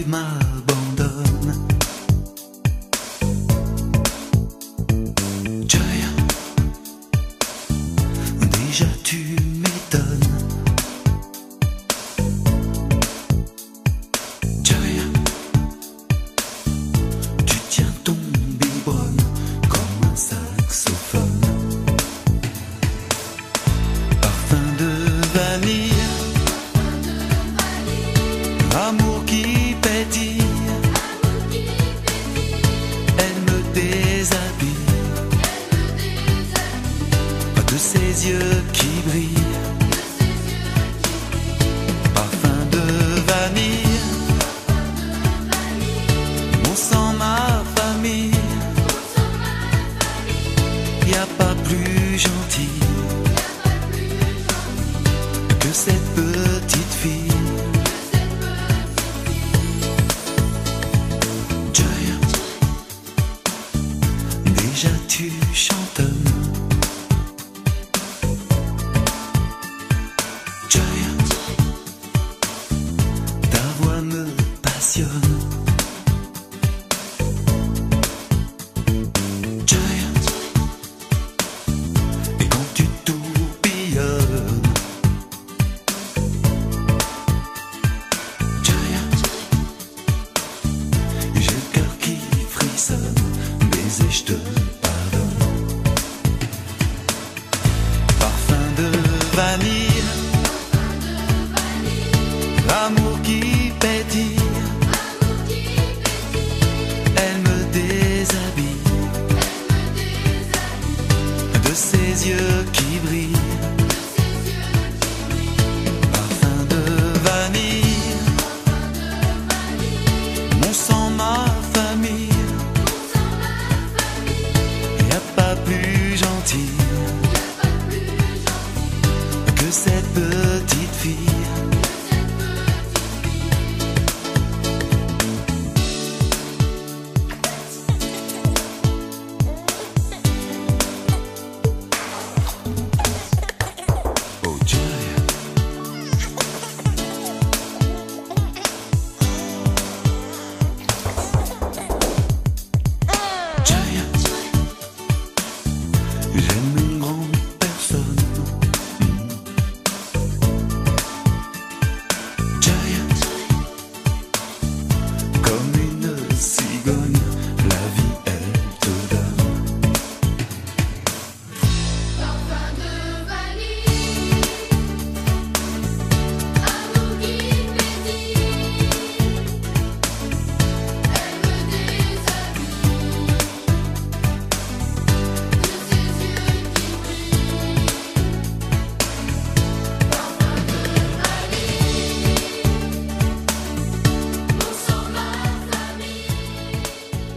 m'abandonnes. Joya, déjà tu m'étonnes. Joya, tu tiens ton biberon comme un saxophone. Parfum de vanille, amour qui pétille, elle me déshabille, de ses yeux qui brillent. Parfum de vanille, mon sang, ma famille, y a pas plus gentil que cette petite fille. Joya, déjà tu chantonnes. Joya, ta voix me passionne. Joya, et quand tu tourbillonnes. Joya, j'ai le cœur qui frissonne, baiser je te